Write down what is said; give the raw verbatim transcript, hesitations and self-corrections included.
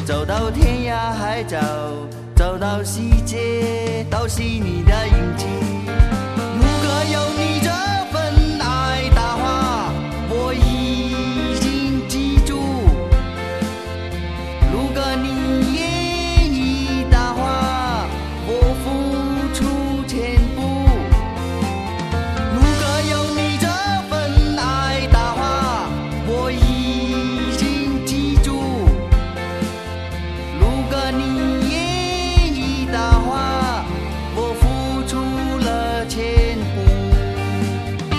走到天涯海角，找到细节，都是你的印记。